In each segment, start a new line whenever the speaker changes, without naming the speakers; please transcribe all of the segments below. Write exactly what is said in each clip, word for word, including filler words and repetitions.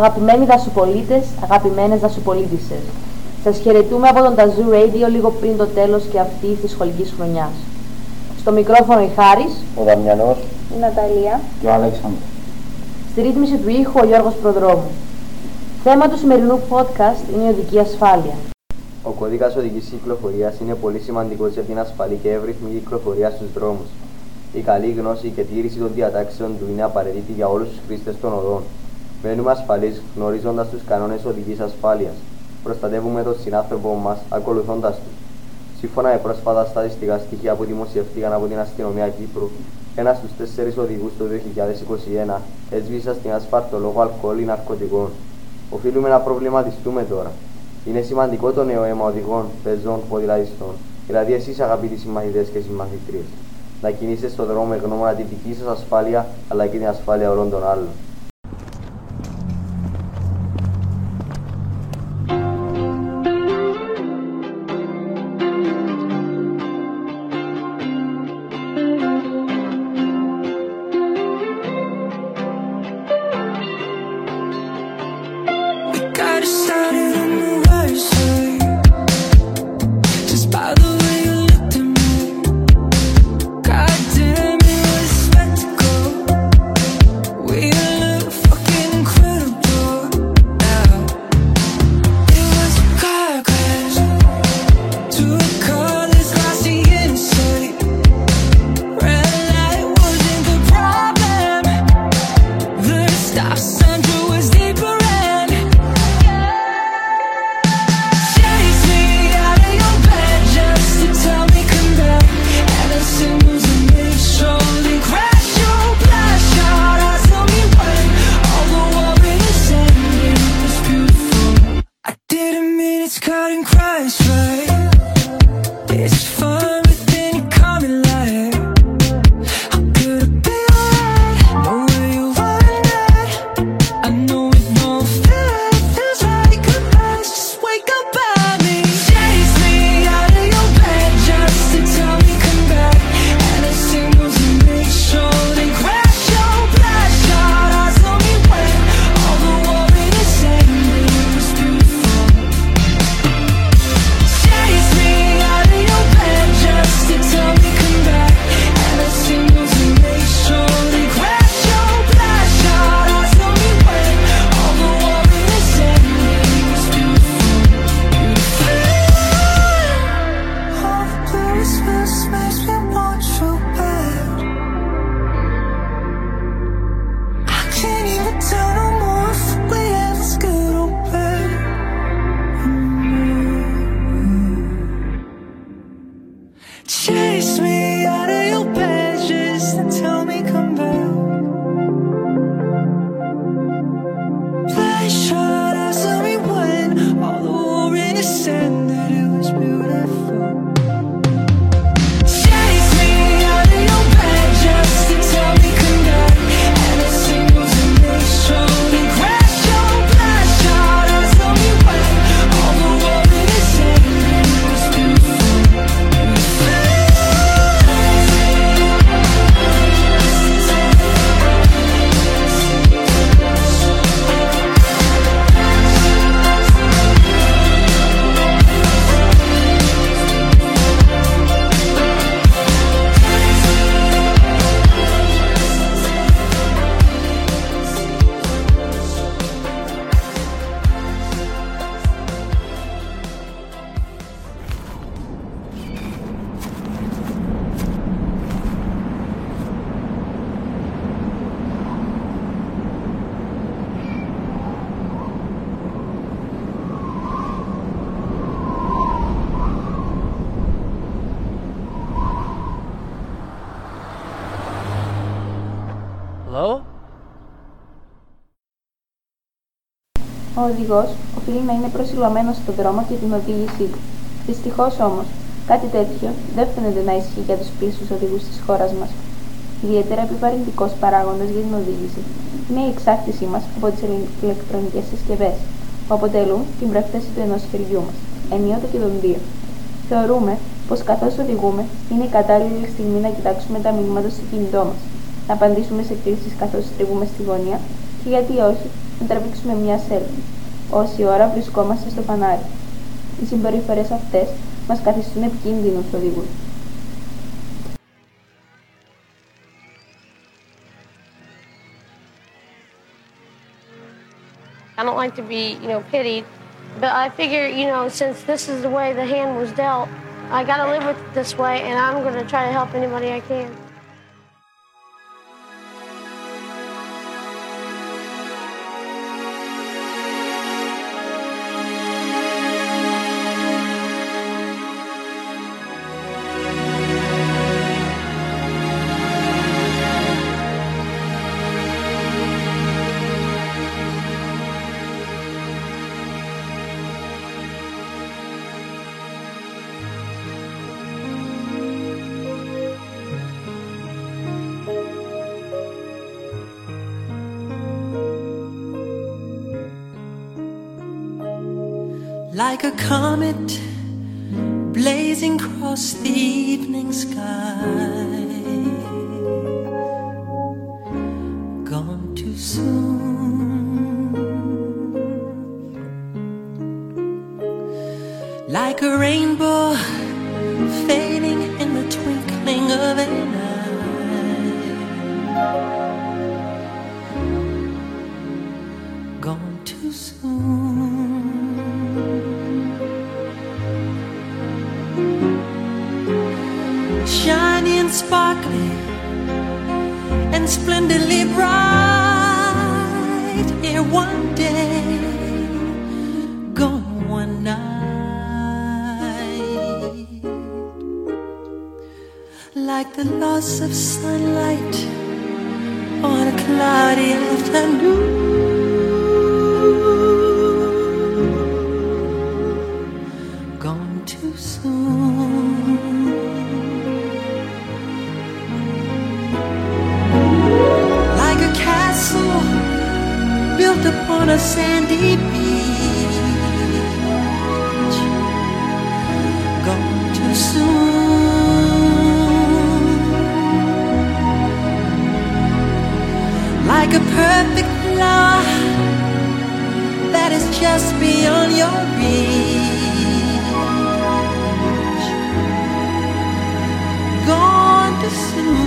Αγαπημένοι δασοπολίτες, αγαπημένες δασοπολίτισσες, σας χαιρετούμε από τον Ταζού Radio λίγο πριν το τέλος και αυτής της σχολικής χρονιάς. Στο μικρόφωνο η Χάρης,
ο Δαμιανός,
η Ναταλία
και ο Αλέξανδρος.
Στη ρύθμιση του ήχου ο Γιώργος Προδρόμου. Θέμα του σημερινού podcast είναι η οδική ασφάλεια.
Ο κώδικας οδικής κυκλοφορίας είναι πολύ σημαντικός για την ασφαλή και εύρυθμη κυκλοφορία στους δρόμους. Η καλή γνώση και τήρηση των διατάξεων του είναι απαραίτητη για όλους τους χρήστες των οδών. Μένουμε ασφαλείς γνωρίζοντας τους κανόνες οδικής ασφάλειας. Προστατεύουμε τον συνάνθρωπο μας ακολουθώντας τους. Σύμφωνα με πρόσφατα στατιστικά στοιχεία που δημοσιεύτηκαν από την αστυνομία Κύπρου, ένας στους τέσσερις οδηγούς το δύο χιλιάδες είκοσι ένα έσβησε στην άσφαλτο λόγω αλκοόλ ή ναρκωτικών. Οφείλουμε να προβληματιστούμε τώρα. Είναι σημαντικό το νέο αίμα οδηγών, πεζών, ποδηλατιστών, δηλαδή εσείς αγαπητοί συμμαθητές και συμμαθητρίες, να κινείστε στον δρόμο με γνώμονα τη δική σας ασφάλεια αλλά και την ασφάλεια όλων των άλλων.
Ο οδηγός οφείλει να είναι προσιλωμένος στον δρόμο και την οδήγησή του. Δυστυχώς όμως, κάτι τέτοιο δεν φαίνεται να ισχύει για τους πλήσιους οδηγούς της χώρας μας. Ιδιαίτερα επιβαρυντικός παράγοντας για την οδήγηση είναι η εξάρτησή μας από τις ηλεκτρονικές συσκευές, που αποτελούν την πρακτέση του ενός χεριού μας, ενίοτε και των δύο. Θεωρούμε πως καθώς οδηγούμε, είναι η κατάλληλη στιγμή να κοιτάξουμε τα μηνύματα στο κινητό μας, να απαντήσουμε σε κλήσεις καθώς στρίβουμε στη γωνία και γιατί όχι, να τραβήξουμε μια selfie. Όση ώρα βρισκόμαστε στο φανάρι. Οι συμπεριφορές αυτές μας καθιστούν επικίνδυνους οδηγούς.
I don't like to be, you know, pitied, but I figure, you know, since this is the way the hand was dealt, I gotta live with it this way, and I'm gonna try to help anybody I can.
Like a comet blazing across the evening sky, gone too soon. Like a rainbow fading in the twinkling of an eye, gone too soon. Shiny and sparkling and splendidly bright, here one day, gone one night. Like the loss of sunlight on a cloudy afternoon, gone too soon. Built upon a sandy beach, gone too soon. Like a perfect flower that is just beyond your reach, gone too soon.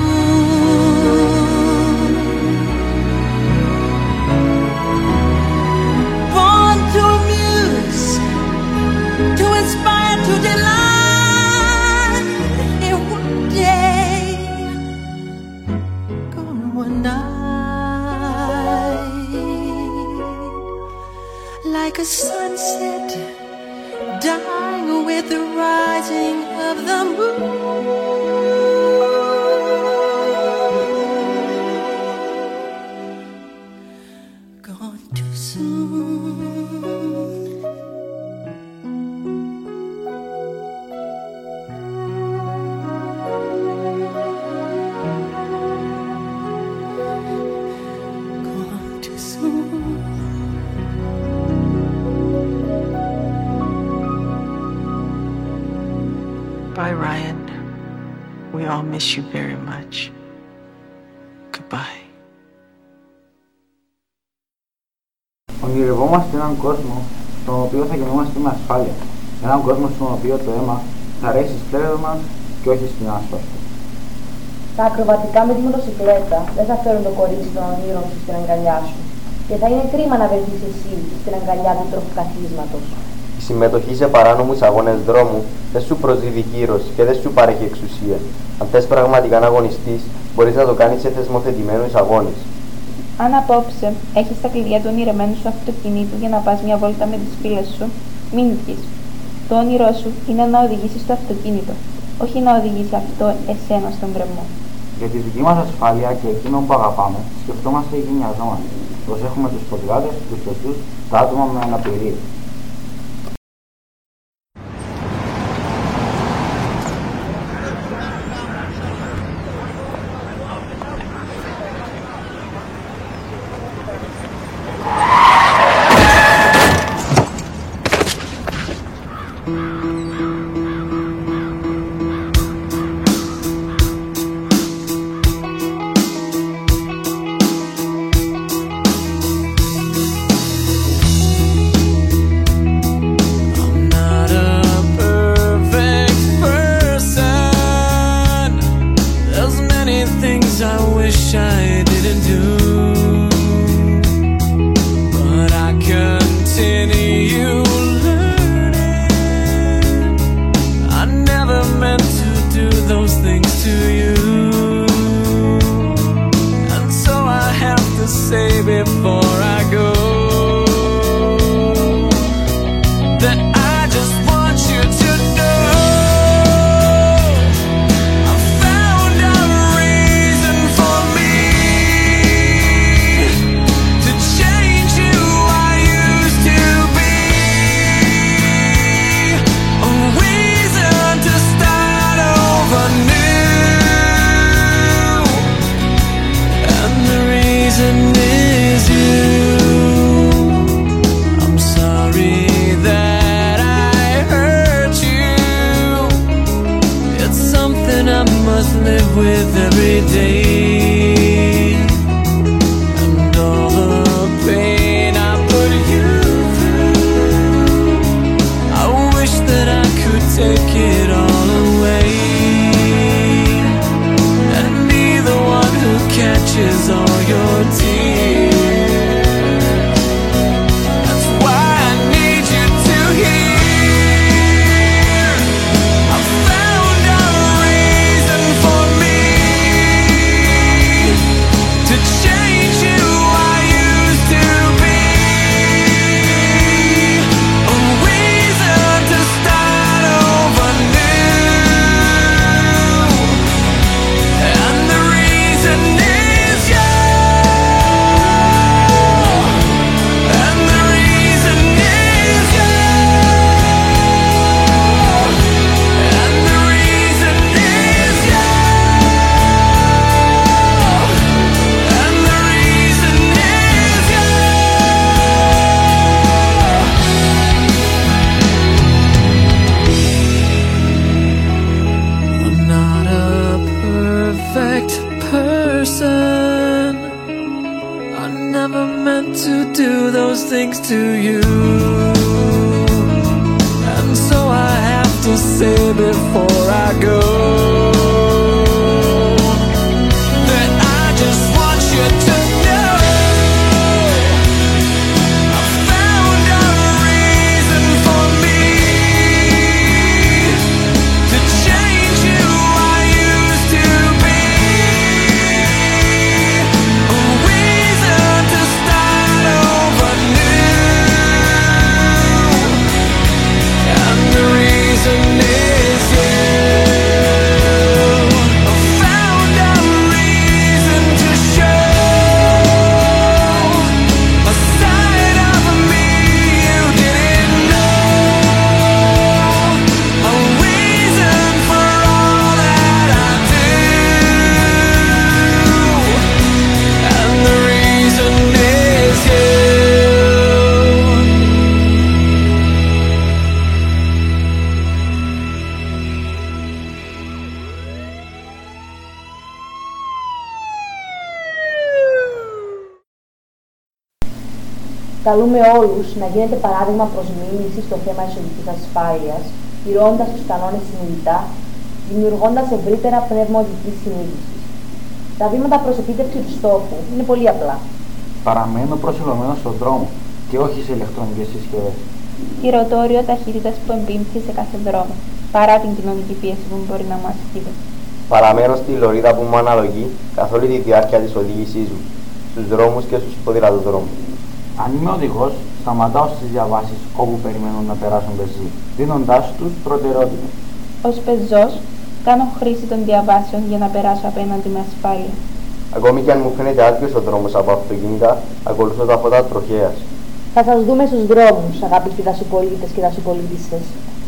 To inspire, to delight, in one day, gone one night. Like a sunset dying with the rising of the moon, gone too soon.
Bye, Ryan. We all miss you very much. Goodbye.
Ονειρευόμαστε έναν κόσμο στον οποίο θα κινούμαστε με ασφάλεια. Έναν κόσμο στον οποίο το αίμα θα ρέσει στις πλέρες μας και όχι στην άσφαλτο.
Τα ακροβατικά με τη μοτοσυκλέτα δεν θα φέρουν το κορίτσι των ονείρων σου στην αγκαλιά σου. Και θα είναι κρίμα να βρεθείς εσύ στην αγκαλιά του τροχοκαθίσματος.
Η συμμετοχή σε παράνομους αγώνες δρόμου δεν σου προσδίδει κύρος και δεν σου παρέχει εξουσία. Αν θες πραγματικά να αγωνιστείς, μπορείς να το κάνεις σε θεσμοθετημένους αγώνες.
Αν απόψε έχεις τα κλειδιά του ονειρεμένου σου αυτοκινήτου για να πας μια βόλτα με τις φίλες σου, μην βγεις. Το όνειρό σου είναι να οδηγήσεις το αυτοκίνητο, όχι να οδηγήσει αυτό εσένα στον γκρεμό.
Για τη δική μας ασφάλεια και εκείνον που αγαπάμε, σκεφτόμαστε οι γειτονιαζόμενοι. Προσέχουμε τους ποδηλάτες, τους πεζούς, τα άτομα με αναπηρία.
you learn it. I never meant to do those things to you, and so I have to say before I go that I just want you to know I found a reason for me to change who I used to be, a reason to start over new, and the reason is you. I'm sorry that I hurt you. It's something I must live with every day, and all the pain I put you through, I wish that I could take it all away, and be the one who catches all your tears. That's why I need you to hear I found a reason for me to change who I used to be, a reason to start over new, and the reason is you, and the reason is you, and the reason is you, and the reason is you. I'm not a perfect person. I never meant to do those things to you, and so I have to say before I go that I just want you to know I found a reason for me to change who I used to be, a reason to start over new, and the reason is you. I found a reason to show a side of me you didn't know, a reason for all that I do, and the reason is you.
Καλούμε όλους να γίνετε παράδειγμα προς μίμηση στο θέμα εσωτερικής ασφάλειας, τηρώντας τους κανόνες συνειδητά, δημιουργώντας ευρύτερα πνεύμα οδικής συνείδησης. Τα βήματα προς επίτευξη του στόχου είναι πολύ απλά.
Παραμένω προσιλωμένος στον δρόμο και όχι σε ηλεκτρονικές συσκευές.
Κυρωτόριο ταχύτητας που εμπίπτει σε κάθε δρόμο, παρά την κοινωνική πίεση που μπορεί να μας ασκείται.
Παραμένω στη λωρίδα που μου αναλογεί καθ' όλη τη διάρκεια της οδήγησής μου, στους δρόμους και στους ποδηλατοδρόμους.
Αν είμαι οδηγός, σταματάω στις διαβάσεις όπου περιμένουν να περάσουν πεζοί, δίνοντάς τους προτεραιότητα.
Ως πεζός, κάνω χρήση των διαβάσεων για να περάσω απέναντι με ασφάλεια.
Ακόμη και αν μου φαίνεται άδειος ο δρόμος από αυτοκίνητα, ακολουθώ τα φώτα τροχέας.
Θα σας δούμε στους δρόμους, αγαπητοί δασοπολίτες και δασοπολίτισσες.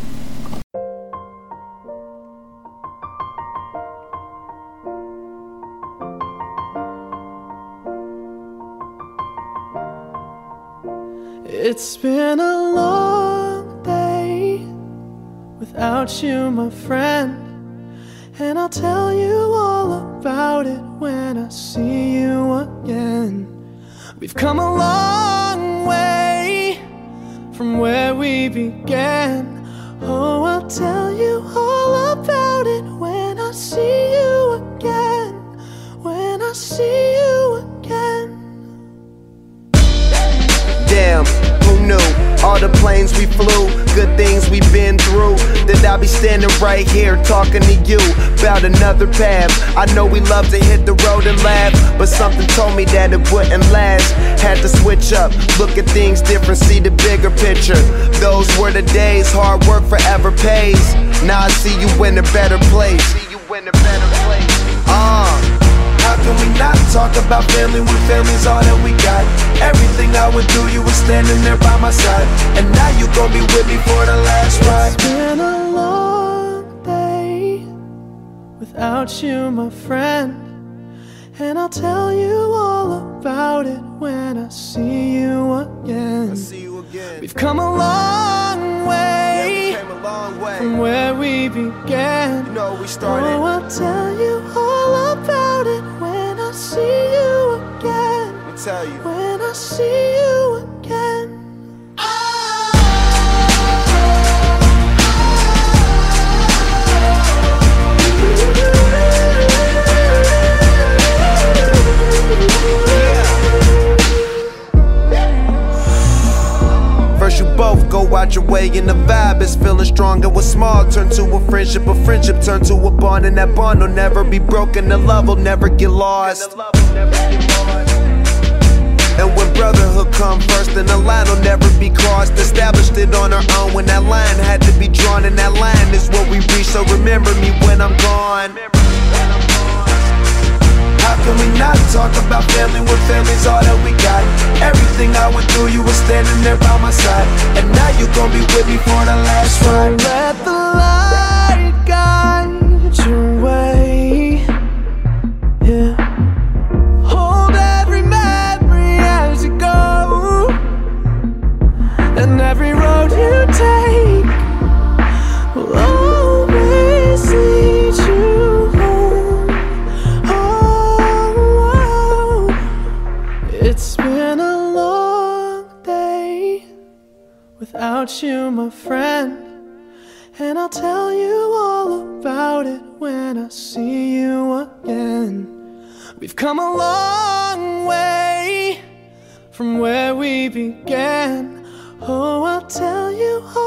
It's been a long day without you, my friend, and I'll tell you all about it when I see you again. We've come a long way from where we began. Oh, I'll tell you all about it when I see you again, when I see you again.
Damn, who knew? all the planes we flew, good things we've been through, that I'll be standing right here talking to you about another path. I know we love to hit the road and laugh, but something told me that it wouldn't last. Had to switch up, look at things different, see the bigger picture. Those were the days, hard work forever pays. Now I see you in a better place. See you in a better place. Uh, how can we not talk about family when family's all that we got? Everything I would do, you were standing there by my side, and now you gon' be with me for the last ride.
It's been a long day without you, my friend, and I'll tell you all about it when I see you again.
I see you again.
We've come a long way,
yeah, we came a long way
from where we began.
You know, we started.
Oh, I'll tell you all about it when I see you again.
Let me tell you.
When I see you again.
First you both go out your way and the vibe is feeling strong, and what's small turn to a friendship, a friendship turn to a bond, and that bond will never be broken, the love will never get lost. And when brotherhood come first, then the line will never be crossed. Established it on our own when that line had to be drawn, and that line is what we reach, so remember me when I'm gone. How can we not talk about family when family's all that we got? Everything I went through, you were standing there by my side, and now you gon' be with me for the last ride.
Let the light guide your way, yeah. Hold every memory as you go, and every road you take will always lead you home. Oh, it's been a long day without you, my friend, and I'll tell you all about it when I see you again. We've come a long way from where we began. Oh, I'll tell you all